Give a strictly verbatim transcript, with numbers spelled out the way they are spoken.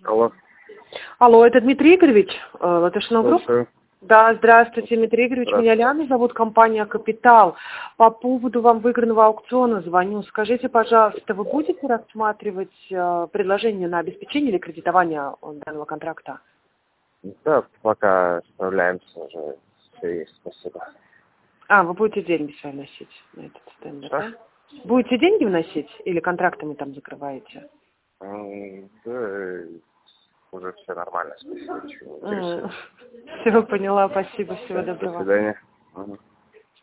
Алло. Алло, это Дмитрий Игоревич, э, Латышного групп? Слушаю. Да, здравствуйте, Дмитрий Игоревич, меня Здравствуйте. Ляна зовут, компания «Капитал». По поводу вам выигранного аукциона звоню. Скажите, пожалуйста, вы будете рассматривать э, предложение на обеспечение или кредитование данного контракта? Да, пока справляемся уже. Все есть, спасибо. А, вы будете деньги свои носить на этот тендер, Что? да? Будете деньги вносить или контрактами там закрываете? М, Да, уже все нормально, спасибо. Ничего не интересует. Все, поняла, спасибо, всего Да, до доброго. свидания. Мгм.